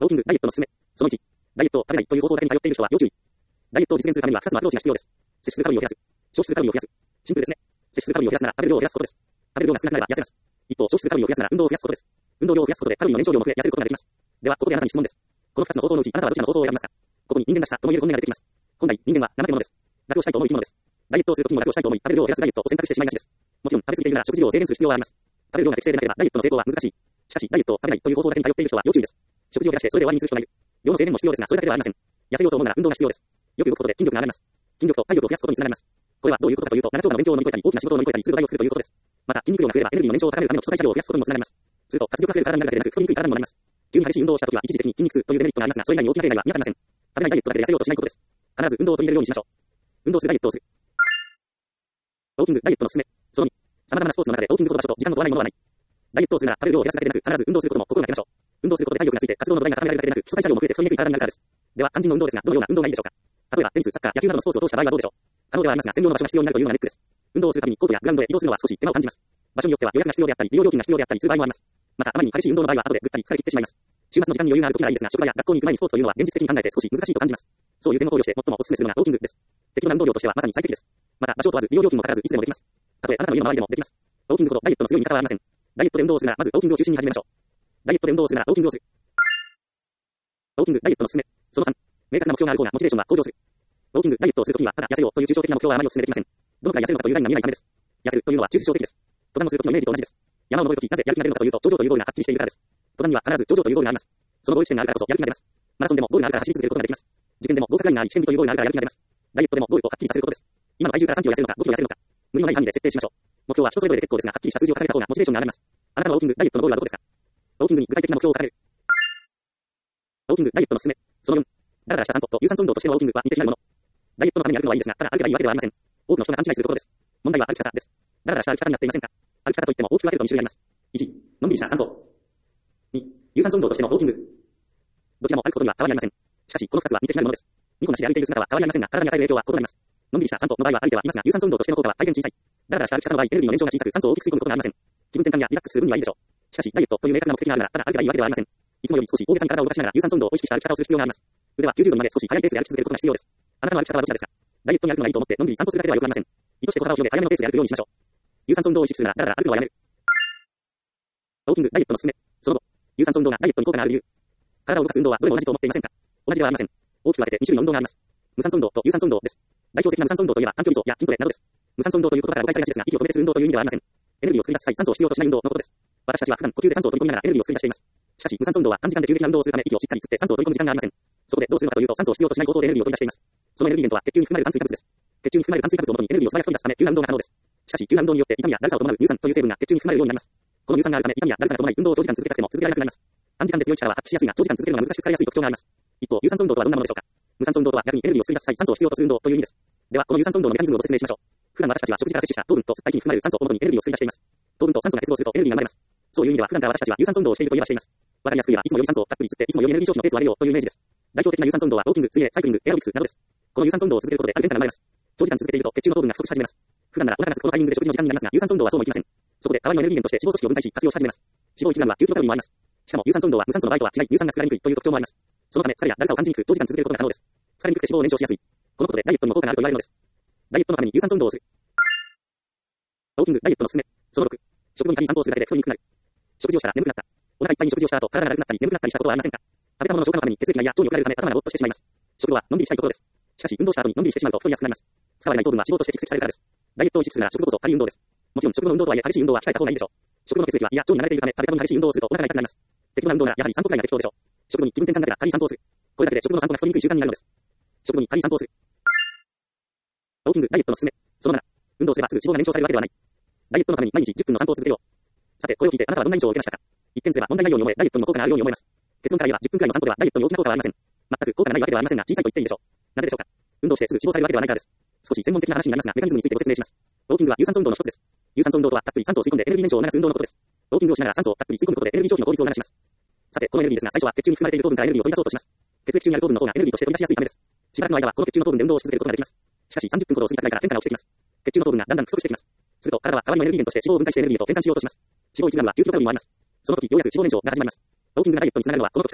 ウォーキング、ダイエットのすすめ。その1、ダイエットを食べないという方法だけに頼っている人は要注意。ダイエットを実現するためには2つのアプローチが必要です。摂取するカロリーを減らす。消費するカロリーを増やす。シンプルですね。摂取するカロリーを減らすなら食べる量を減らすことです。食べる量が少なくなれば痩せます。一方、消費するカロリーを増やすなら運動を増やすことです。運動量を増やすことでカロリーの燃焼量も増え、痩せることができます。では、ここであなたに質問です。この2つの方法のうち、あなたはどちらの方法を選びますか？ここに人間らしさとも言える本音が出てきます。本来、人間は怠け者です。楽をしたいと思う生き物です。ダイエットをするときも楽をしたいと思い、食べる量を減らすダイエットを選択してしまいがちです。もちろん、食べ過ぎているなら食事量を制限する必要はあります。食べる量が適正でなければダイエットの成功は難しい。しかし、ダイエットを食べないという方法だけに頼っている人は要注意です。食事を減らしてそれで終わりにする人がいる。量の制限も必要ですが、それだけではありません。痩せようと思うなら運動が必要です。よく動くことで筋力が上がります。筋力と体力を増やすことにつながります。これはどういうことかというと、7兆の勉強を乗り越えたり、大きな仕事を乗り越えたりする土台を作るということです。また、筋肉量が増えればエネルギーの燃焼を高めるための基礎代謝量を増やすことにもつながります。すると、活力が増える体になるだけでなく、太りにくい体にもなります。急に激しい運動をしたときは一時的に筋肉痛というデメリットがありますが、それ以外に大きな弊害は見当たりません。食べないダイエットだけで痩せようとしないことです。必ず運動を取り入れるようにしましょう。運動するダイエットをする。ウォーキング、ダイエットのすすめ。その2、様々なスポーツの中でウォーキングほど場所と時間の問わないものはない。ダイエットをするなら食べる量を減らすだけでなく、必ず運動することも心がけましょう。運動することで体力がついて活動の土台が固められるだけでなく、基礎代謝量も増えて太りにくい体になるからです。では、肝心の運動ですが、どのような運動がいいでしょうか。例えば、テニス、サッカー、野球などのスポーツを通した場合はどうでしょう。可能ではありますが、専用の場所が必要になるというのがネックです。運動をするためにコートやグラウンドへ移動するのは少し手間を感じます。場所によっては予約が必要であったり、利用料金が必要であったりする場合もあります。また、あまりに激しい運動の場合は後でぐったり疲れ切ってしまいます。週末の時間に余裕がある時ならいいですが、職場や学校に行く前にスポーツというのは現実的に考えて少し難しいと感じます。そういう点を考慮して最もお勧めするのがウォーキングです。適度な運動量としてはまさに最適です。また、場所を問わず利用料金もかからずいつでもできます。たとえあなたの家の周りでもできます。ウォーキングほどダイエットの強い味方はありません。ダイエットで運動をするならまずウォーキングを中心に始めましょう。ダイエットで運動をするならウォーキングをする。ウォーキング、ダイエットのすすめ。その3、明確な目標がある方がモチベーションは向上する。ウォーキング、ダイエットをするときにはただ痩せようという抽象的な目標はあまりお勧めできません。どのくらい痩せるのかというラインが見えないためです。痩せるというのは抽象的です。登山をするときのイメージと同じです。山を登るときなぜやる気が出るのかというと、頂上というゴールがはっきりしているからです。登山には必ず頂上というゴールがあります。そのゴール地点があるからこそやる気が出ます。マラソンでもゴールがあるから走り続けることができます。受験でも合格ラインがあり、試験日というゴールがあるからやる気が出ます。ダイエットでもゴールをはっきりさせることです。今の体重から3キロ痩せるのか、5キロ痩せるのか、無理のない範囲で設定しましょう。目標は人それぞれで結構ですが、はっきりした数字を掲げた方がモチベーションが上がります。あなたのウォーキング、ダイエットのゴールはどこですか？ウォーキングに具体的な目標を掲げる。ウォーキング、ダイエットのすすめ。その4、だらだらした散歩と有酸素運動としてのウォーキングは似て非なるもの。ダイエットのために歩くのはいいですが、ただ歩けばいいわけではありません。多くの人が勘違いすることです。問題は歩き方です。だらだらした歩き方になっていませんか？歩き方といっても大きく分けると2種類あります。1、のんびりした散歩。2、有酸素運動としてのウォーキング。どちらも歩くことには変わりありません。しかし、この2つは似て非なるものです。ニコなしで歩いている姿は変わりありませんが、体に与える影響は異なります。のんびりした散歩の場合は歩いてはいますが、有酸素運動としての効果は大変小さい。だらだらした歩き方の場合、エネルギーの燃焼が小さく酸素を大きく吸い込むことがありません。気分転換やリラックスする分にはいいでしょう。しかし、ダイエットという明確な目的があるなら、ただ歩けばいいわけではありません。いつもより少し大げさに体を動かしながら有酸素運動を意識した歩き方をする必要があります。腕は90度にまで少し速いペースで歩き続けることが必要です。あなたの歩き方はどちらですか？ダイエットに歩くのがいいと思ってのんびり散歩するだけではよくありません。意図して小腹を広げ早めのペースで歩くようにしましょう。有酸素運動を意識するならだらだら歩くのはやめる。ウォーキング、ダイエットのすすめ。その後、有酸素運動がダイエットに効果がある理由。体を動かす運動はどれも同じと思っていませんか？同じではありません。大きく分けて2種類の運動があります。無酸素運動と有酸素運動です。代表的な無酸素運動といえば短距離走や筋トレなどです。無酸素運動ということから誤解されがちですが、息を止めてする運動という意味ではありません。エネルギーを作り出す際、酸素を必要としない運動のことです。私たちは普段呼吸で酸素を取り込みながらエネルギーを作り出しています。しかし、無酸素運動は短時間で急激な運動をするため息をしっかり吸って酸素を取り込む時間がありません。そこでどうするのかというと、酸素を必要としない方法でエネルギーを取り出しています。そのエネルギー源とは血中に含まれる炭水化物です。血中に含まれる炭水化物を元にエネルギーを素早く取り出すため急な運動が可能です。しかし、急な運動によって痛みやだるさを伴う乳酸という成分が血中に含まれるようになります。この乳酸があるため痛みやだるさが伴い運動を長時間続けたくても続けられなくなります。短時間で強い力は発揮しやすいが長時間続けるのが難しくされやすい特徴があります。一方、有酸素運動とはどんなものでしょうか？無酸素運動とは逆にエネルギーを作り出す際酸素を必要とする運動という意味です。では、この有酸素運動のメカニズムをご説明しましょう。普段私たちは食事から摂取した糖分と吸った息に含まれる酸素を元にエネルギーを作り出しています。糖分と酸素が結合するとエネルギーが生まれます。そういう意味では普段から私たちは有酸素運動をしていると言えばしています。わかりやすく言えばいつもより酸素をたっぷり吸っていつもよりエネルギー消費のペースを上げるよというイメージです。代表的な有酸素運動はウォーキング、水泳、サイクリング、エアロビクスなどです。この有酸素運動を続けることである変化が生まれます。長時間続けていると血中の糖分が不足し始めます。普段ならお腹が空くこのタイミングで食事の時間になりますが、有酸素運動はそうもいきません。そこで代わりのエネルギー源として脂肪組織を分解し活用し始めます。脂肪1グラムは9キロカロリーもあります。しかも有酸素運動は無酸素の場合とは違い乳酸が作られにくいという特徴もあります。そのため疲れやだるさを感じにくく長時間続けることが可能です。疲れにくくて脂肪を燃焼しやすい。このことでダイエットにも効果があると言われるのです。ダイエットのために有酸素運動をする。ウォーキング、ダイエットのすすめ。その6、食後に仮に散歩をするだけで太りにくくなる。食事をしたら眠くなった。お腹いっぱいに食事をした後、体がだるくなったり眠くなったりしたことはありませんか？食べたものの消化のために血液がや腸に送られるため頭がぼーっとしてしまいます。食後はのんびりしたいところです。しかし運動した後にのんびりしてしまうと太りやすくなります。使われない糖分は脂肪として蓄積されるからです。ダイエットを意識するなら食後こそ軽い運動です。もちろん食後の運動とはいえ激しい運動は控えた方がいいでしょう。食後の血液は胃や腸に流れているため食べた分激しい運動をするとお腹が痛くなります。適度な運動ならやはり散歩くらいが適当でしょう。食後に気分転換がてら軽い散歩をする。これだけで食後の散歩が太りにくい習慣になるのです。食後に軽い散歩をする。ウォーキング、ダイエットのすすめ。その7、運動すればすぐ脂肪が燃焼されるわけではない。ダイエットのために毎日10分の散歩を続けよう。さて、これを聞いてあなたはどんな印象を受けましたか？一見すれば問題ないように思え、ダイエットにも効果があるように思います。結論から言えば10分くらいの散歩ではダイエットに大きな効果はありません。全く効果がないわけではありませんが、小さいと言っていいでしょう。なぜでしょうか？運動してすぐ脂肪されるわけではないからです。少し専門的な話になりますが、メカニズムについてご説明します。ウォーキングは有酸素運動の一つです。有酸素運動とはたっぷり酸素を吸い込んでエネルギー燃焼を促す運動のことです。ウォーキングをしながら酸素をたっぷり吸い込むことでエネルギー消費の効率を促します。さて、このエネルギーですが、最初は血中に含まれている糖分からエネルギーを取り出そうとします。血液中にある糖分の方がエネルギーとして取り出しやすいためです。しばらくの間はこの血中の糖分で運動をし続けることができます。しかし30分ほどを過ぎたくらいから変化が起きてきます。血中の糖分がだんだん不足してきます。すると体は代わりのエネルギー源として脂肪を分解してエネルギーと転換しようとします。脂肪1グラムは9キロカロリーもあります。その時ようやく脂肪燃焼が始まります。ウォーキングがダイエットにつながるのはこの時からです。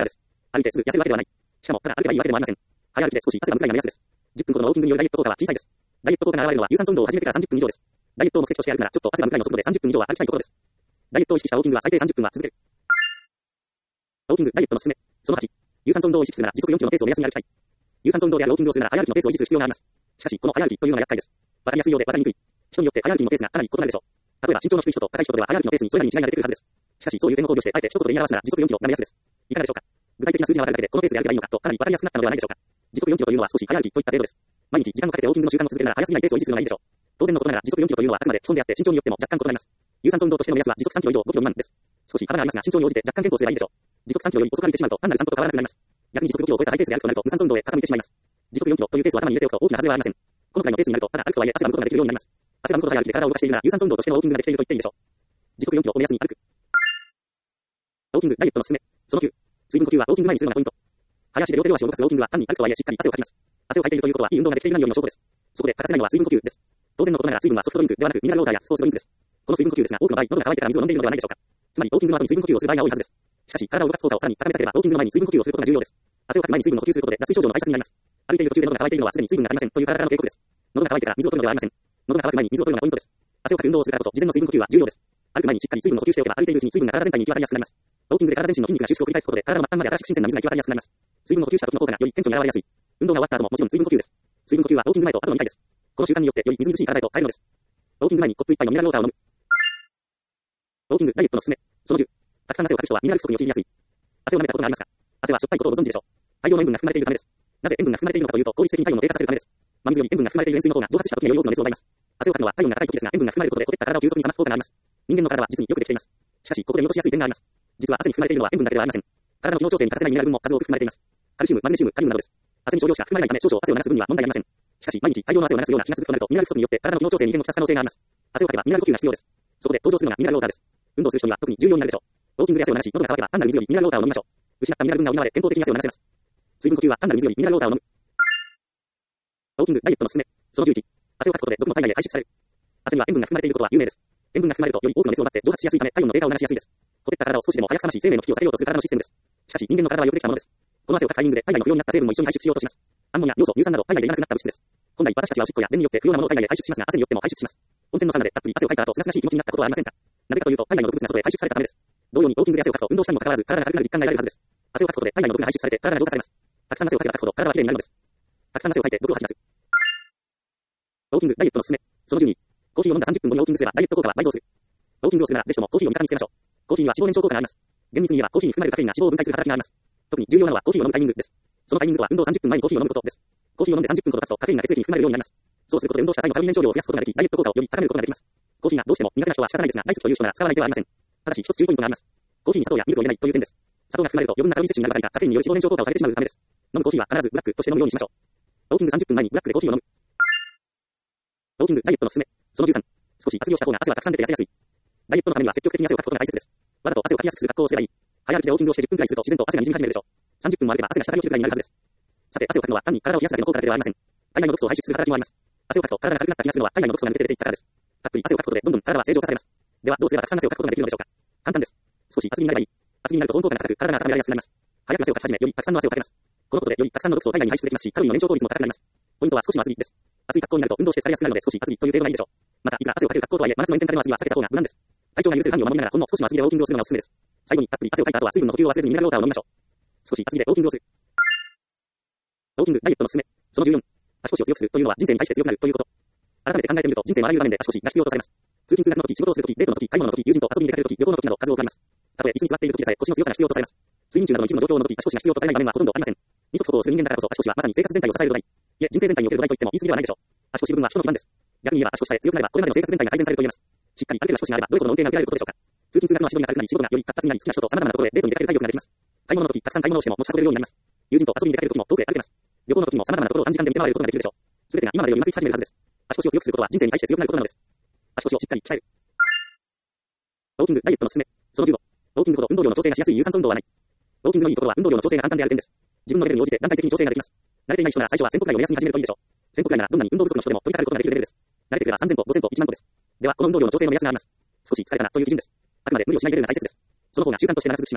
歩いてすぐ痩せるわけではない。しかも、ただ歩けばいいわけでもありません。早歩きで少し汗が向くくらいの目安です。10分ほどのウォーキングによるダイエット効果は小さいです。ダイエット効果が現れるのは有酸素運動を始めてから30分以上です。ダイエットを目的として歩くなら、ちょっと汗が向くくらいの速度で30分以上は歩きたいところです。ダイエットを意識したウォーキングは最低30分は続ける。ウォーキング、ダイエットの勧め。その8、有酸素運動を意識するなら時速4キロのペースを目安に歩きたい。有酸素運動であるウォーキングをするなら早歩きのペースを維持する必要があります。しかし、この早歩きというのが厄介です。わかりやすいようでわかりにくい。人によって早歩きのペースがかなり異なるでしょう。例えば身長の低い人と高い人とでは早歩きのペースにそれなりに違いが出てくるはずです。しかし、そういう点を考慮して、あえて一言で言い表すなら時速4キロが目安です。いかがでしょうか。具体的な数字がわかるだけで、このペースで歩けばいいのかとかなりわかりやすくなったのではないでしょうか。時速4キロというのは少し早歩きといった程度です。毎日時間をかけてウォーキングの習慣を続けるなら早すぎないペースを維持するのがいいでしょう。当然のことながら時速4キロというのはあくまで基本であって身長によっても若干異なります。有酸素運動としての目安は時速3キロ以上5キロ未満です。少し幅がありますが身長に応じて若干減歩すればいいでしょう。時速3キロより遅く歩いてしまうと単なる散歩と変わらなくなります。逆に時速5キロを超えたハイペースで歩くとなると無酸素運動へ傾いてしまいます。時速4キロというペースを頭に入れておくと大きな外れはありません。このくらいのペースになるとただ歩くとはいえ汗が向くことができるようになります。汗が向くことが早歩きで体を動かしているなら有酸素運動としてのウォーキングができていると言っていいでしょう。時速4キロを目安に歩く。ウォーキング、ダイエットの勧め。その9、水分呼吸はウォーキング前にするのがポイント。早足で両手両足を動かすウォーキングは単に歩くとはいえしっかり汗をかきます。汗をかいているということはいい運動ができている何よりの証拠です。そこで欠かせないのは水分呼吸です。当然のことながら水分はソフトドリンクではなくミネラルウォーターやスポーツドリンクです。この水分呼吸ですが多くの場合喉が渇いてから水を飲んでいるのではないでしょうか。つまりウォーキングの後に水分呼吸をする場合が多いはずです。しかし体を動かす効果をさらに高めたければウォーキングの前に水分呼吸をすることが重要です。汗をかく前に水分を補給することで脱水症状の対策になります。歩いている途中で喉が渇いているのはすでに水分が足りませんという体からの警告です。喉が渇いてから水を取るのではありません。喉が渇く前に水を取るのがポイントです。汗をかく運動をするからこそ事前の水分呼吸は重要です。歩く前にしっかり水分を補給しておけば歩いているうちに水分が体全体に行き渡りやすくなります。ウォーキングで体全身の筋肉が収縮を繰り返すことで体の末端まで新しく新鮮な水が行き渡りやすくなります。水分を補給した時の効果がより顕著に現れやすい。運動が終わった後ももちろん水分補給です。水分補給はウォーキング前と後の2回です。この習慣によってよりみずみずしい体へと変えるのです。ウォーキング前にコップ一杯のミネラルウォーターを飲む。ウォーキング、ダイエットの勧め。その10、たくさん汗をかく人はミネラル不足に陥りやすい。汗を舐めたことがありますか。汗はしょっぱいことをご存知でしょう。大量の塩分が含まれているためです。なぜ塩分が含まれているのかというと効率的に体温を低下させるためです。真水より塩分が含まれている塩水の方が蒸発した時により多くの熱を奪います。汗をかくのは体温が高い時ですが塩分が含まれることでほてった体を急速に冷ます効果があります。人間の体は実によくできています。しかしここで見落としやすい点があります。実は汗に含まれているのは塩分だけではありません。体の機能調整に欠かせないミネラル分も数多く含まれています。カルシウム、マグネシウム、カリウムなどです。汗に少量しか含まれないため少々汗を流す分には問題ありません。しかし毎日大量の汗を流すような日が続くとなるとミネラル不足によって体の機能調整に異変をきたす可能性があります。汗をかけばミネラル呼吸が必要です。そこで登場するのがミネラルウォーターです。運動する人には特に重要になるでしょう。ウォーキングで汗を流し喉が渇けば単なる水よりミネラルウォーターを飲みましょう。失ったミネラル分が補われ健康的に汗を流せます。水分呼吸は単なる水よりミネラルウォーターを飲む。ウォーキング、ダイエットの勧め。その11、汗をかくことで毒も体内へ排出される。汗には塩分が含まれていることは有名です。塩分が含まれるとより多くの熱を奪って蒸発しやすいため体温の低下を促しやすいです。ほてった体を少しでも早く冷まし生命の危機を避けようとする体のシステムです。しかし人間の体はよくできたものです。この汗をかくタイミングで体内の不要になった成分も一緒に排出しようとします。アンモニア、尿素、乳酸など体内でいらなくなった物質です。本来私たちはおしっこや便によって不要なものを体内へ排出しますが汗によっても排出します。温泉のサウナでたっぷり汗をかいた後すがすがしい気持ちになったことはありませんか。なぜかというと体内の毒物が外へ排出されたためです。同様にウォーキングで汗をかくと運動したにもかかわらず体が軽くなる実感が得られるはずです。汗をかくことで体内の毒が排出されて体が浄化されます。たくさん汗をかけばかくほど体はきれいになるのです。たくさん汗をかいて毒を吐き出す。ウォーキング、ダイエットの勧め。その12、コーヒーを飲んだ30分後にウォーキングすればダイエット効果は倍増する。ウォーキングをするならぜひともコーヒーを味方につけましょう。コーヒーには脂肪燃焼効果があります。厳密に言えばコーヒーに含まれるカフェインが脂肪を分解する働きがあります。特に重要なのはコーヒーを飲むタイミングです。そのタイミングとは運動30分前にコーヒーを飲むことです。コーヒーを飲んで30分ほど経つとカフェインが血液に含まれるようになります。そうすることで運動した際のカロリー燃焼量を増やすことができ、ダイエット効果をより高めることができます。コーヒーがどうしても苦手な人は仕方ないですが、大好きという人なら使わない手はありません。ただし一つ注意ポイントがあります。コーヒーに砂糖やミルクを入れないという点です。砂糖が含まれると余分なカロリー摂取になる場合かカフェインによる脂肪燃焼効果を下げてしまうためです。飲むコーヒーは必ずブラックとして飲むようにしましょう。ウォーキング30分前にブラックでコーヒーを飲む。ウォーキング、ダイエットの勧め。その13、少し厚着をした方が汗はたくさん出て痩せやすい。ダイエットのためには積極的に汗をかくことが大切です。わざと汗をかきやすくする格好をすればいい。早歩きでウォーキングをして10分くらいすると自然と汗が滲み始めるでしょう。30分もあれば汗が滴り落ちるくらいになるはずです。さて、汗をかくのは単に体を冷やすだけの効果だけではありません。体内の毒素を排出する働きもあります。汗をかくと体が軽くなった気がするのは体内の毒素が抜けて出ていったからです。たっぷり汗をかくことでどんどん体は正常化されます。ではどうすればたくさん汗をかくことができるのでしょうか。簡単です。少し厚着になればいい。厚着になると温効果が高く体が温められやすくなります。早く汗をかき始めよりたくさんの汗をかけます。このことでよりたくさんの毒素を体内に排出できますし、カロリーの燃焼効率も高くなります。ポイントは少しの厚着です。厚い格好になると運動してされやすくなるので少し厚着という程度がいいでしょう。またいくら汗をかける格好とはいえ真夏の炎天下での厚着は避けた方が無難です。体調が許せる範囲を守りながらほんの少しの厚着でウォーキングをするのがおすすめです。最後にたっぷり汗をかいた後は水分の補給を忘れずにミネラルウォーターを飲みましょう。少し厚着でウォーキングをする。ウォーキング、ダイエットの勧め。その14、足腰を強くするというのは人生に対して強くなるということ。改めて考えてみると人生のあらゆる場面で足腰が必要とされます。通勤通学の時、仕事をする時、デートの時、買い物の時、友人と遊びに出かける時、旅行の時など数多くあります。たとえ椅子に座っている時でさえ腰の強さが必要とされます。睡眠中などの一部の状況を除き足腰が必要とされない場面はほとんどありません。二足歩行をする人間だからこそ足腰はまさに生活全体を支える土台。いえ、人生全体における土台と言っても言い過ぎではないでしょう。足腰部分は人の基盤です。逆に言えば足腰さえ強くなればこれまでの生活全体が改善されると言えます。しっかり歩ける足腰があればどれほどの運転が受けられることでしょうか。通勤通学の足取りが軽くなり仕事がより活発になり好きな人と様々なところへデートに出かける体力ができます。買い物の時たくさん買い物をしても持ち運べるようになります。友人と遊びに出かける時も遠くへ歩けます。旅行の時も様々なところを短時間で見て回ることができるでしょう。すべてが今までよりうまくいき始めるはずです。足腰を強くすることは人生に対して強くなることなのです。足腰をしっかり鍛える。ウォーキング、ダイエットの勧め。その15、ウォーキングほど運動量の調整がしやすい有酸素運動はない。ウォーキングのいいところは運動量の調整が簡単である点です。自分のレベルに応じて段階的に調整ができます。慣れていない人なら最初は1000歩くらいを目安に始めるといいでしょう。1000歩くらいならどんなに運動不足の人でも取り掛かることができるレベルです。慣れてくれば3000歩、5000歩、1万歩です。では、この運動量の調整の目安があります。少し疲れたなという基準です。あくまで無理をしないレベルが大切です。その方が習慣として長続きします。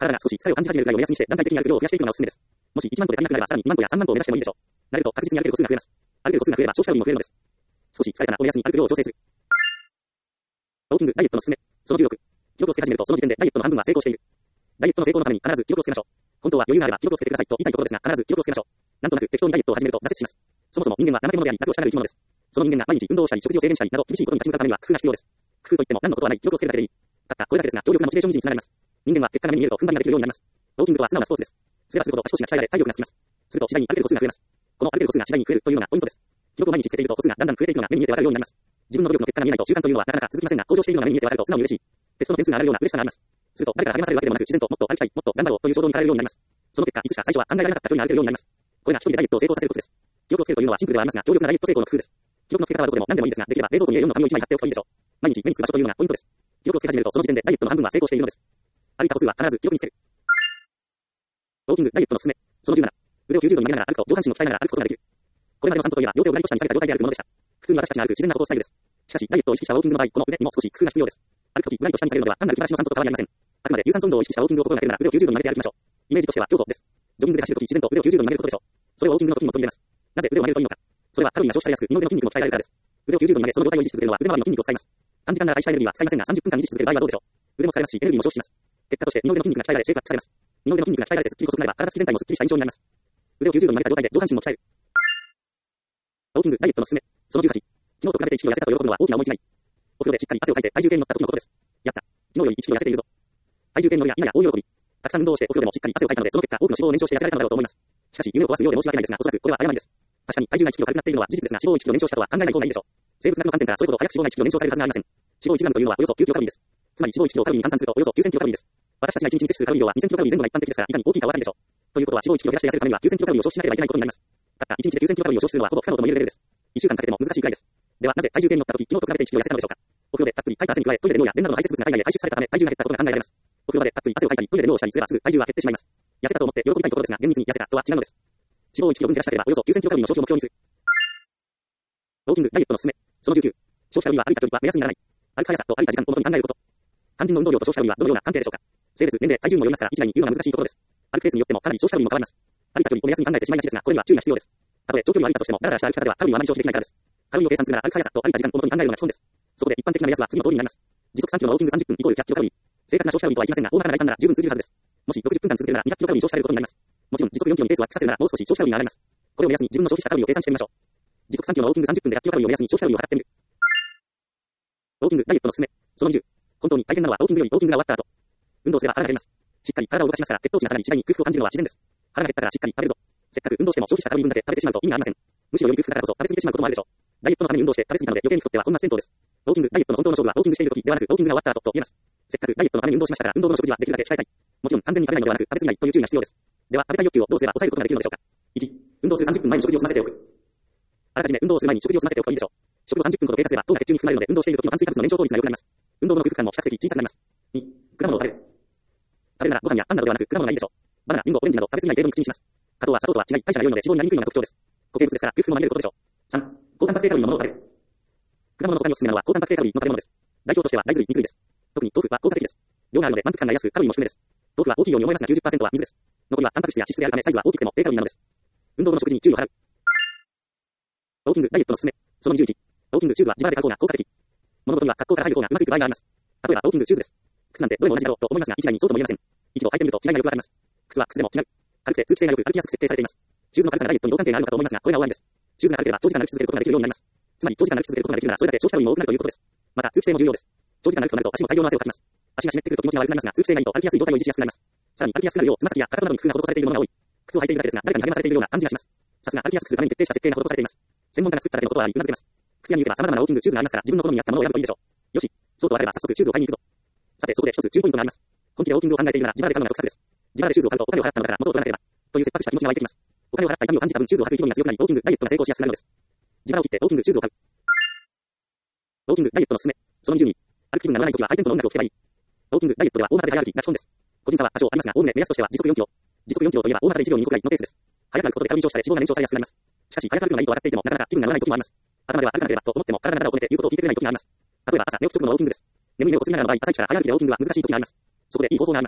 体が少し疲れを感じ始めるぐらいを目安にして段階的に歩く量を増やしていくのがおすすめです。もし1万歩で足りなくなればさらに2万歩や3万歩を目指してもいいでしょう。慣れると確実に歩ける個数が増えます。歩ける個数が増えれば消費カロリーも増えるのです。少し疲れたらを目安に歩く量を調整する。ウォーキング、ダイエットのおすすめ。その16。記録をつけ始めるとその時点でダイエットの半分は成功している。ダイエットの成功のために必ず記録をつけましょう。本当は余裕があれば記録をつけてくださいと言いたいところですが、必ず記録をつけましょう。なんとなく適当にダイエットを始めると挫折します。そもそも人間は怠け者であり楽をしたがる生き物です。その人間が毎日運動をしたり食事を制限したりなど厳しいことに立ち向かうためには工夫が必要です。工夫といっても何のことはない記録をつけるだけでいい。たったこれだけですが強力なモチベーション維持につながります。人間は結果が目に見えると踏ん張りができるようになります。ウォーキングとは素直なスポーツです。すればするほど足腰が鍛えられ体力がつきます。すると次第に歩ける個数が増えます。この歩ける個数が次第に増えるというのがポイントです。記録を毎日つけていると個数がだんだん増えていくのが目に見えてわかるようになります。自分の努力の結果が見えないと習慣というのはなかなか続きませんが向上しているのが目に見えてわかると素直に嬉しい。テストの点数が上がるような嬉しさがあります。すると誰から励まされるわけでもなく自然ともっと歩きたい、もっと頑張ろうという衝動に駆られるようになります。その結果いつしか最初は考えられなかった距離が歩けるようになります。これが一人でダイエットを成功させることです。記録をつけるというのはシンプルではありますが強力なダイエット成功の工夫です。記録のつけ方はどこでも何でもいいですが、できれば冷蔵庫に A4 の紙を1枚貼っておくといいでしょう。毎日目につく場所というのがポイントです。記録をつけ始めるとその時点でダイエットの半分は成功しているのです。歩いた歩数は必ず記録につける。ウォーキング、ダイエットのおすすめ。その17。腕を90度に曲げながら歩くと上半身を鍛えながら歩くことができる。これまでの散歩といえば両手をガリと下に下げた状態で歩くものでした。普通に私たちが歩く自然なことをスタイルです。しかしダイエットを意識したウォーキングの場合、この腕にも少し工夫が必要です。歩くとき、ぐらりと下に下げるのでは単なる気晴らしの散歩と変わりありません。あくまで有酸素運動を意識したウォーキングを心がけるなら腕を90度に曲げて歩きましょう。イメージとしては京都です。ジョギングで走るとき自然と腕を90度に曲げることでしょう。それをウォーキングの時にも取り入れます。なぜ腕を曲げるといいのか。それはカロリーが消費されやすく、二の腕の筋肉も鍛えられるからです。腕を90度に曲げ、その状態を維持し続けるのは腕周りの筋肉を使います。短時間なら大したエネルギーは使いませんが、30分間維持し続ける場合はどうでしょう。腕も使えますし、エネルギーも消費します。結果として二の腕の筋肉が鍛えられ、シェイプアップされます。二の腕の筋肉が鍛えられてすっきり細くなれば、体つき全体もすっきりした印象になります。腕を90度に曲げた状態で上半身も鍛える。ウォーキング、ダイエットのおすすめ。その18。昨日と比べて1キロ痩せたと喜ぶのは大きな思い違い。お風呂でしっかり汗をかいて体重計に乗った時のことです。やった。昨日より1キロ痩せているぞ。体重計に乗りが今や大喜び。たくさん運動をしてお風呂でもしっかり汗をかいたので、その結果多くの脂肪を燃焼して痩せられたのだろうと思います。しかし夢を壊すようで申し訳ないですが、おそらくこれは誤りです。確かに体重が1キロ軽くなっているのは事実ですが、脂肪を1キロ燃焼したとは考えない方がいいでしょう。生物学の観点からそれほど早く脂肪が1キロ燃焼されるはずがありません。脂肪1グラムというのはおよそ9キロカロリーです。つまり脂肪1キロカロリーに換算するとおよそ9000キロカロリーです。私たちが1日に摂取するカロリー量は2000キロカロリー前後が一般的ですから、いかに大きいかわかるでしょう。ということは脂肪1キロ減らして痩せるためには9000キロカロリーを消費しなければいけないことになります。たった1日で9000キロカロリーを消費するのはほぼ不可能とも言えるレベルです。1週間かけても難しいくらいです。ではなぜ体重計に乗った時、昨日と比べて1キロ痩せたのでしょうか。お風呂でたっぷりかいた汗に加え、トイレで尿や便などの排泄物が体外で排出されたため体重が減ったことが考えられます。お風呂でたっぷり汗をかいたりトイレで尿をしたりすればすぐ体重は減ってしまいます。痩せたと思って喜びたいところですが、厳密に痩せたとは違うのです。脂肪を1キロ分減らしたければおよそ9000キロカロリーの消費を目標にする。ウォーキング、ダイエットのおすすめ。その19。消費カロリーは歩いた距離は目安にならない。歩く速さと歩いた時間を元に考えること。肝心の運動量と消費カロリーはどのような関係でしょうか。性別、年齢、体重にもよりますから一概に言うのは難しいところです。歩くペースによってもかなり消費カロリーも変わります。歩いた距離を目安に考えてしまいがちですが、これには注意が必要です。たとえ長距離を歩いたとしても、だらだらした歩き方ではカロリーはあまり消費できないからです。カロリーを計算するなら歩く速さと歩いた時間を元に考えるのが基本です。そこで一般的な目安は次の通りになります。時速3キロのウォーキング30分イコール100キロカロリー。正確な消費カロリーとはいきませんが、大まかな概算なら十分通じるはずです。もし60分間続けるなら200キロカロリー消費されることになります。もちろん時速4キロにペースをアップさせるならもう少し消費カロリーが上がります。これを目安に自分の消費したカロリーを計算してみましょう。時速3キロのウォーキング30分で100キロカロリーを目安に消費カロリーを測ってみる。ウォーキング、ダイエットのおすすめ。その20。本当に大変なのはウォーキングよりウォーキングが終わった後。運動すれば腹が減ります。しっかり体を動かしますから、血糖値が下がり次第に空腹を感じるのは自然です。腹が減ったからしっかり食べるぞ。せっかく運動しても消費したカロリー分だけ食べてしまうと意味がありません。むしろより空腹だからこそ食べ過ぎてしまうこともあるでしょう。ダイエットのために運動して食べ過ぎたので余計に太っては本末転倒です。ウォーキング、ダイエットの本当の勝負はウォーキングしている時ではなく、ウォーキングが終わった後と言えます。せっかくダイエットのために運動しましたから、運動後の食事はできるだけ控えたい。もちろん完全に食べないのではなく、食べ過ぎないという注意が必要です。では、食べたい欲求をどうすれば抑えることができるのでしょうか。1、運動する30分前に食事を済ませておく。あらかじめ運動する前に食事を済ませておくといいでしょう。食後30分ほど経過すれば糖が血中に含まれるので、運動している時の炭水化物の燃焼効率が良くなります。運動後の空腹感も比較的小さくなります。2、果物を食べる。食べるならご飯やパンなどではなく果物がいいでしょう。バナナ、リンゴ、オレンジなど食べ過ぎない程度に口にします。果糖は砂糖とは違い代謝が良いので脂肪になりにくいのが特徴です。固形物ですから空腹も紛れることでしょう。3、高タンパク低カロリーのものを食べる。果物の他におすすめなのは高タンパク低カロリーの食べ物です。代表としては大豆類、肉類です。特に豆腐は効果的です。量があるので満腹感が安くカロリーも低めです。豆腐は大きいように思いますが 90% は水です。残りはタンパク質や脂質であるためサイズは大きくても低カロリーなのです。運動後の食事に注意を払う。ウォーキング、ダイエットのおすすめ。その21。ウォーキングシューズは自腹で買う方が効果的。物事には格好から入る方がうまくいく場合があります。例えばウォーキングシューズです。靴なんてどれも同じだろうと思いますが一概にそうとも言えません。一度履いてみると違いがよくわかります。靴は靴でも違う。軽くて通気性が良く歩きやすく設計されています。シューズの軽さがダイエットに同関係があるのかと思いますが、これが終わりです。シューズが軽ければ長時間歩き続けることができるようになります。つまり長時間歩き続けることができるならそれだけ消費カロリーも多くなるということです。また通気性も重要です。長時間歩くとなると足も大量の汗をかきます。足が湿ってくると気持ちが悪くなりますが、通気性がいいと歩きやすい状態を維持しやすくなります。さらに歩きやすくなるようつま先やかかとなどに工夫が施されているものが多い。靴を履いているだけですが誰かに励まされているような感じがします。さすが歩きやすくするために徹底した設計が施されています。専門家が作っただけのことはあり、うなずけます。靴屋に行けば様々なウォーキングシューズがありますから自分の好みに合ったものを選ぶといいでしょう。よし、そうとあれば早速シューズを買いに行くぞ。さてそこで一つ注意ポイントがあります。本気でウォーキングを考えているなら自腹で買うのが得策です。自腹でシューズを買うとお金を払ったのだから元を取らなければという切迫した気持ちが湧いてきます。お金を払った痛みを感じた分シューズを履く意気込みが強くなりウォーキングダイエットが成功しやすくなるのです。自腹を切ってウォーキングシューズを買う。ウォーキングダイエットのおすすめ。その12。歩く気分が乗らないときはハイテンポの音楽を聴けばいい。ウォーキングダイエットでは大まかで早歩きが基本です。個人差は多少ありますが、おおむね目安としては時速4キロ。時速4キロといえば大まかで1秒に2個くらいのペースです。早く歩くことでカロリー消費され脂肪が燃焼されやすくなります。しかし早く歩くのがいいと分かっていてもなかなか気分が乗らない時もあります。頭では歩かなければと思っても体が力を込めて言うことを聞いてくれない時があります。例えば朝寝起き直後のウォーキングです。眠い目をこすりながらの場合、朝一から早歩きでウォーキングは難しい時があります。そこでいい方法があります。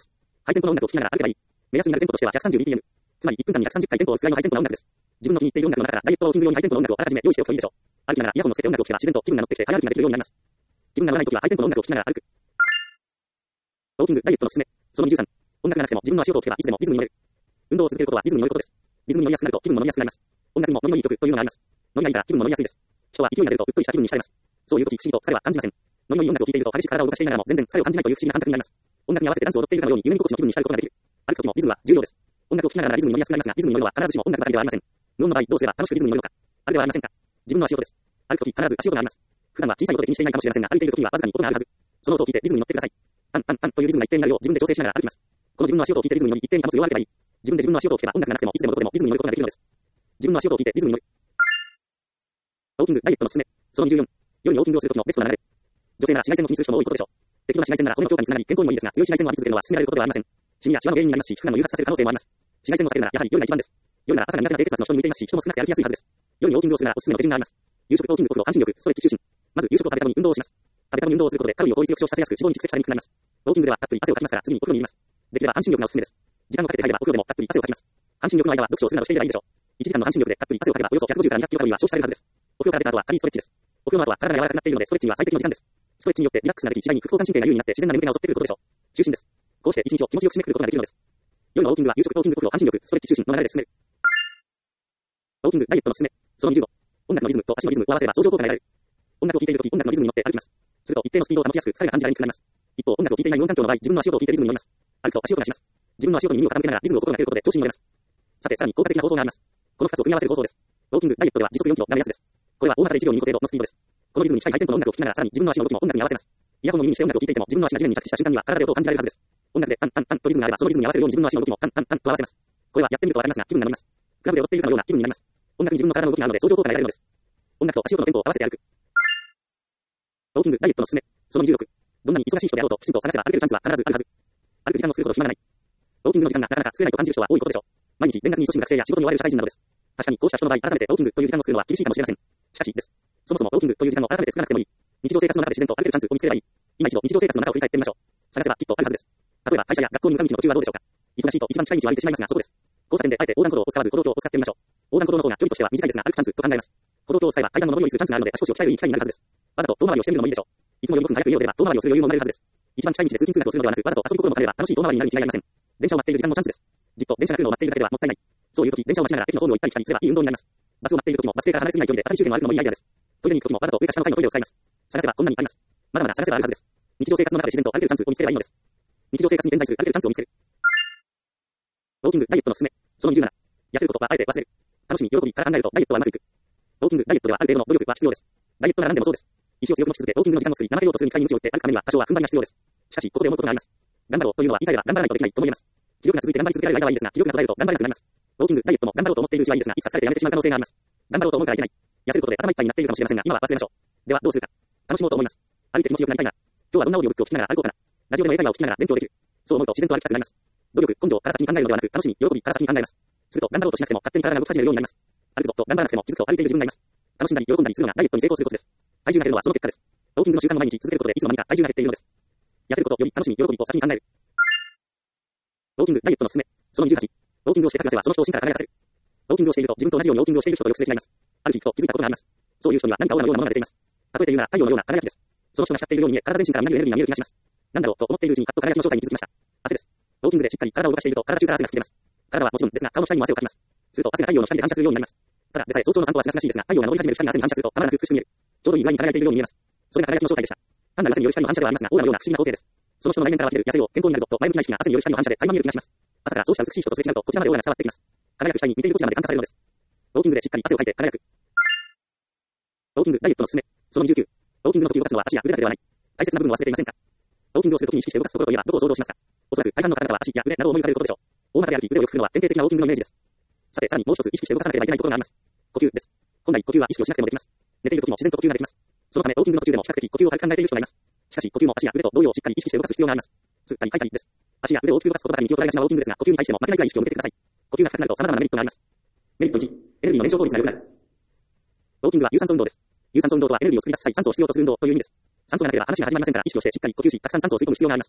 ハイテンポの音楽を聴きながら歩けばいい。目安になるテンポとしては 130bpm。つまり1分間に130回テンポを打つぐらいのハイテンポな音楽です。自分の気に入っている音楽の中からダイエットウォーキング用にハイテンポの音楽をあらかじめ用意しておくといいでしょう。歩きながらイヤホンをつけて音楽を聴けば自然と気分が乗ってきて早歩きができるようになります。気分が乗らないときはハイテンポの音楽を聴きながら歩く。ウォーキング、ダイエットのすすめ。その23。音楽がなくても自分の足音を聞けばいつでもリズムに乗れる。運動を続けることはリズムに乗ることです。リズムに乗りやすくなると気分も乗りやすくなります。音楽にもノリのいい曲というのがあります。ノリがいいから気分も乗りやすいです。人は勢いが出るとうっとりした気分に浸れます。そういう時不思議と疲れは感じません。ノリのいい音楽を聴いていると激しく体を動かしていながらも全然疲れを感じないという不思議な感覚になります。音楽に合わせてダンスを踊っているかのように夢見心地の気分に浸ることができる。歩く時もリズムは重要です。音楽を聴きながらリズムに乗りやすくなりますが、リズムに乗るのは必ずしも音楽ばかりではありません。無音の場合どうすれば楽しくリズムに乗るのか。あれではありませんか。自分の足音です。歩く時必ず足音があります。普段は小さい音で気にしていないかもしれませんが、歩いている時にはわずかに音があるはず。その音を聞いてリズムに乗ってください。アンアンアンというリズムが一定になるよう自分で調整しながら歩きます。この自分の足音を聞いてリズムに乗り一定に保つよう歩けばいい。自分で自分の足音を聞けば音楽がなくてもいつでもどこでもリズムに乗ることができるのです。自分の足音を聞いてリズムに乗る。ウォーキング、ダイエットのすすめ。その24。夜にウォーキングをする時のベストな流れ。女性なら紫外線を気にする人も多いことでしょう。適度な紫外線なら骨の強化につながり健康にもいいですが、強い紫外線を浴び続けるのは勧められることではありません。シミやシワの原因になりますし、皮膚がの誘発させる可能性もあります。紫外線を避けるならやはり夜が一番です。夜なら朝が苦手な低血圧の人に向いていますし、人も少なくて歩きやすいはずです。夜にウォーキングをするならおすすめの手順があります。夕食、ウォーキング、国土、半身力、ストレッチ中心。まず夕食を食べた後に運動をします。食べた後に運動をすることでカロリーを効率よく消費させやすく脂肪に蓄積されにくくなります。ウォーキングではたっぷり汗をかきますから次にお風呂に入ります。できれば半身力がおすすめです。時間をかけて入ればお風呂でもたっぷり汗をかきます。半身力の間は読書をするなどしていればいいでしょう。1時間の半身力でたっぷり汗をかけばおよそ150から200キロカロリーは消費されるはずです。お風呂から出た後は軽いストレッチです。お風呂の後は体が柔らかくなっているのでストレッチには最適の時間です。ストレッチによってリラックスな時、次第に副交感神経が優位になって自然な眠気が襲ってくることでしょう。中心です。こうして一日を気持ちよく締めくくることができるのです。夜のウォーキングは夕食、ウォーキング、お風呂、半身力、ストレッチ中心の流れで進める。ウォーキング、ダイエットのすすめ。その25。音楽のリズムと足のリズムを合わせれば相乗効果が得られる。音楽を聴いているとき、音楽のリズムに乗って歩きます。すると一定のスピードを保ちやすく、疲れが感じられにくくなります。一方、音楽を聴いていない無音環境の場合、自分の足音を聴いてリズムに乗ります。歩くと足音がします。自分の足音に耳を傾けながらリズムを心がけることで調子に乗れます。さて、さらに効果的な方法があります。この2つを組み合わせる方法です。ウォーキング、ダイエットでは時速4キロが目安です。これは大股で1秒に2個程度のスピードです。このリズムに近いハイテンポの音楽を聴きながらさらに自分の足の動きも音楽に合わせます。イヤホンの耳にして音楽を聴いていても自分の足が地面に着地した瞬間には体で音を感じられるはずです。音楽でタンタンタンとリズムがあればそのリズムに合わせるように自分の足の動きもタンタンタンと合わせます。これはやってみるとわかりますが気分が乗ります。クラブで踊っているかのような気分になります。音楽に自分の体の動きがあるので相乗効果が得られるのです。音楽と足音のテンポを合わせて歩く。ウォーキング、ダイエットのすすめ。その26。どんなに忙しい人であろうときちんと探せば歩けるチャンスは必ずあるはず。歩く時間を作るほど暇がない。ウォーキングの時間がなかなか作れないと感じる人は多いことでしょう。毎日連絡に勤しむ学生や仕事に追われる社会人などです。確かにこうした人の場合、改めてウォーキングという時間を作るのは厳しいかもしれません。しかしです。そもそもウォーキングという時間を改めて作らなくてもいい。日常生活の中で自然と歩けるチャンスを見つければいい。今一度日常生活の中を振り返ってみましょう。探せばきっとあるはずです。例えば会社や学校に向かう道の途中はどうでしょうか。忙しいと一番近い道を歩いてしまいますが、そこです。交差点であえて横断歩道を使わず歩道橋を使ってみましょう。横断歩道の方が距離としては短いですが歩くチャンスと考えます。歩道橋を使えば階段の上りをするチャンスがあるので足腰を鍛えるいい機会になるはずです。わざと遠回りをしてみるのもいいでしょう。いつもより5分早く家を出れば遠回りをする余裕も生まれるはずです。一番近い道で通勤通学をするのではなく、わざと遊び心も兼ねれば楽しい遠回りになるに違いありません。電車を待っている時間もチャンスです。じっと電車が来るのを待っているだけではもったいない。そういう時、電車を待ちながら駅のホームを行ったり来たりすればいい運動になります。バスを待っている時もバス停から離れすぎない距離で辺り周辺を歩くのもいいアイデアです。トイレに行く時もわざと上か下の階のトイレを使います。探せばこんなにあります。まだまだ探せばあるはずです。日常生活の中で自然と歩けるチャンスを見つければいいのです。日常生活に点在する歩けるチャンスを見つける。ウォーキング、ダイエットのすすめ。その27。痩せることはあえて忘れる。楽しみ、喜びから考えるとダイエットはうまくいく。ウォーキング、ダイエットではある程度の努力は必要です。ダイエットなら何でもそうです。意志を強く持ち続け、ウォーキングの時間を作り、怠けようとする機会に鞭を打って歩くためには多少は踏ん張りが必要です。しかし、ここで思うことがあります。頑張ろうというのは言い換えれば頑張らないとできないとも言えます。気力が続いて頑張り続けられる間はいいですが、気力が途絶えると頑張れなくなります。ウォーキング、ダイエットも頑張ろうと思っているうちはいいですが、いつか疲れてやめてしまう可能性があります。頑張ろうと思うからいけない。痩せることで頭いっぱいになっているかもしれませんが、今は忘れましょう。ではどうするか。楽しもうと思います。歩いて気持ちよくなりたいな。今日はどんなオーディオブックを聞きながら歩こうかな。ラジオでも英会話を聞きながら勉強できる。そう思うと自然と歩きたくなります。努力、根性から先に考えるのではなく、楽しみ、喜びから先に考えます。すると頑張ろうとしなくても勝手に体が動き始めるようになります。歩くぞと頑張らなくても気づくと歩いている自分がいます。楽しんだり喜んだりするのがダイエットに成功するコツです。体重が減るのはその結果です。ウォーキングの習慣を毎日続けることでいつの間にか体重が減っているのです。痩せることより楽しみ、喜びと先に考える。ウォーキング、ダイエットのすすめ。その28。ウォーキングをして稼がせばその人を真から輝かせる。ウォーキングをしていると自分と同じようにウォーキングをしている人とよくすれ違います。ある日ふと気づいたことがあります。そういう人には何かオーラのようなものが出ています。例えて言うなら太陽のような輝きです。その人が光っているように見え、体全身からみなぎるエネルギーが見える気がします。なんだろうと思っているうちにパッと輝きの正体に気づきました。汗です。ウォーキングでしっかり体を動かしていると体中から汗が吹き出ます。体はもちろんですが顔の下にも汗をかきます。すると汗が太陽の光で反射するようになります。ただでさえ早朝の散歩はすがすがしいですが、太陽が昇り始める光が汗に反射するとたまらなく美しく見える。ちょうどいい具合に輝いているように見えます。それが輝きの正体でした。単なる汗による光の反射ではありますが、オーラのような不思議な光景です。その人の内面から湧き出る痩せよう、健康になるぞと前向きな意識が汗による光の反射で垣間見える気がします。朝からそうした美しい人とすれ違うとこちらまでオーラが伝わってきます。輝く光に似ているこちらまで感化されるのです。ウォーキングでしっかり汗をかいて輝く。ウォーキング、ダイエットのすすめ。その29。ウォーキングの時動かすのは足や腕だけではない。大切な部分を忘れていませんか。ウォーキングをするときに意識して動かすところといえばどこを想像しますか。おそらく体幹の体は足や腕などを思い浮かべることでしょう。大股で歩き腕をよく振るのは典型的なウォーキングのイメージです。さて、さらにもう一つ意識して動かさなければいけないところがあります。呼吸です。本来呼吸は意識をしなくてもできます。寝ている時も自然と呼吸ができます。そのためウォーキングの途中でも比較的呼吸を軽く考えている人がいます。しかし呼吸も足や腕と同様しっかり意識して動かす必要があります。吸ったり吐いたりです。足や腕を大きく動かすことばかりに気を取られがちなウォーキングですが、呼吸に対しても負けないくらい意識を向けてください。呼吸が深くなると様々なメリットがあります。メリット1、エネルギーの燃焼効率が良くなる。ウォーキングは有酸素運動です。有酸素運動とはエネルギーを作り出す際酸素を必要とする運動という意味です。酸素がなければ話が始まりませんから意識をしてしっかり呼吸し、たくさん酸素を吸い込む必要があります。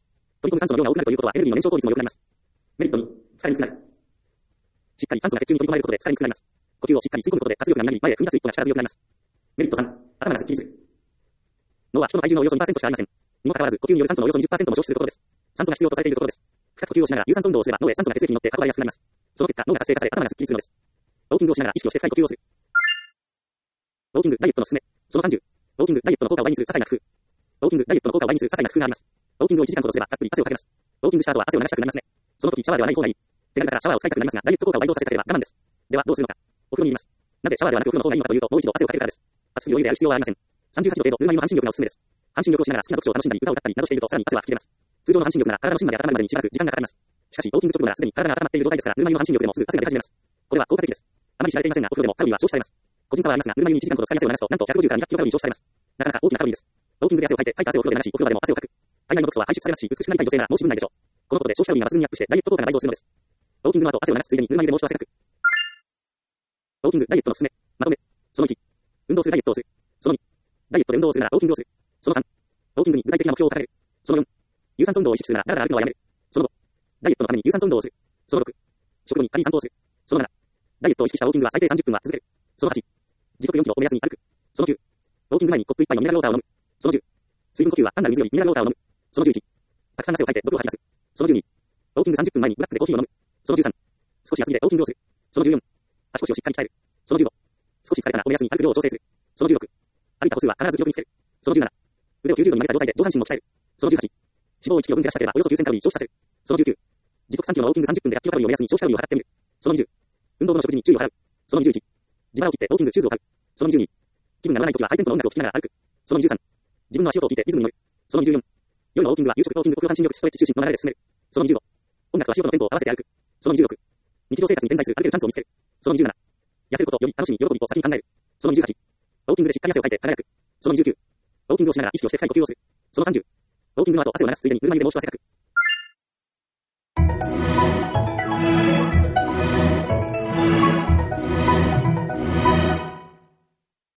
取り込む酸素の量が多くなるということはエネルギーの燃焼効率も良くなります。メリット2、疲れにくくなる。しっかり酸素が血中に取り込まれることで疲れにくくなります。呼吸をしっかり吸い込むことで活力がみなぎり、前へ踏み出す一歩が力強くなります。メリット3、頭がすっきりする。脳は人の体重のおよそ 2% しかありません。にもかかわらず、呼吸による酸素のおよそ 20% も消費するところです。酸素が必要とされているところです。深く呼吸をしながら有酸素運動をすれば脳へ酸素が血液に乗って運ばれやすくなります。その結果、脳が活性化され頭がすっきりするのです。ウォーキングをしながら意識をして深い呼吸をする。ウォーキングダイエットのすすめ。その30。ウォーキングダイエットの効果を倍にする些細な工夫。ウォーキングダイエットの効果を倍にする些細な工夫があります。ウォーキングを1時間ほどすればたっぷり汗をかけます。ウォーキングした後は汗を流したくなりますね。その時シャワーではない方がいい。手軽だからシャワーを使いたくなりますが、ダイエット効果を倍増させたければ我慢です。ではどうするのか。お風呂に入ります。なぜシャワーではなくお風呂の方がいいのかというと、もう一度汗をかけるからです。熱すぎるお湯でやる必要はありません。38度程度、ぬるま湯の半身浴がおすすめです。半身浴をしながら好きな読書を楽しんだり、歌を歌ったりなどしているとさらに汗は吹き出ます。通常の半身浴なら体の芯まで温まるまでにしばらく時間がかかります。しかし、ウォーキング直後ならすでに体が温まっている状態ですから、ぬるま湯の半身浴でもすぐ汗が出始めます。これは効果的です。あまり知られていませんが、お風呂でもカロリーは消費されます。個人差はありますが、ぬるま湯に1時間ほど浸かり汗を流すと、なんと150から200キロカロリー消費されます。なかなか大きなカロリーです。ウォーキングで汗をかいて、かいた汗をお風呂で流し、お風呂場でも汗をかく。体内の毒素は排出されますし、美しくなりたい女性なら申し分ないでしょう。このことで消費カロリーが抜群にアップして、ダイエット効果が倍増するのです。ウォーキングの後、汗を流すついでにぬるま湯でもう一度汗かく。ウォーキングダイエットのすすめ。まとめ。その1。運動するダイエットをする。その2。ダイエットで運動をするならウォーキングをする。その3。ウォーキングに具体的な目標を掲げる。その4。有酸素運動を意識するならだらだら歩くのはやめる。その5。ダイエットのために有酸素運動をする。その6。食後に軽い散歩をする。その7。ダイエットを意識したウォーキングは最低30分は続ける。その8。時速4キロを目安に歩く。その9。ウォーキング前にコップ1杯のミネラルウォーターを飲む。その10。水分補給は単なる水よりミネラルウォーターを飲む。その11。たくさん汗をかいて毒を吐き出す。その12。ウォーキング30分前にブラックでコーヒーを飲む。その13。少し休みでウォーキングをする。その14。足腰をしっかり鍛える。その15。少し疲れたらお目安に歩く量を調整する。その16。歩いた歩数は必ず記録につける。その17。腕を90度に曲げた状態で上半身も鍛える。その18。脂肪を1キロ分減らしたければおよそ9000カロリー消費させる。その19。時速3キロのウォーキング30分で100キロカロリーを目安に消費カロリーを測ってみる。その20。運動後の食事に注意を払う。その21。自腹を切ってウォーキングシューズを買う。その22。気分が乗らないときはハイテンポの音楽を聴きながら歩く。その23。自分の足音を聞いてリズムに乗る。その24。夜のウォーキングは有色ウォーキングと半身力ストレッチ中心の流れで進める。その25。音楽と足音のテンポを合わせて歩く。その26。日常生活に点在する歩けるチャンスを見つける。その27。痩せることより楽しみ喜びと先に考える。その28。ウォーキングでしっかり汗をかいて輝く。その29。ウォーキングをしながら意識をして深い呼吸をする。その30。ウォーキングの後汗を流すついでにぬるま湯でもう一度汗かく。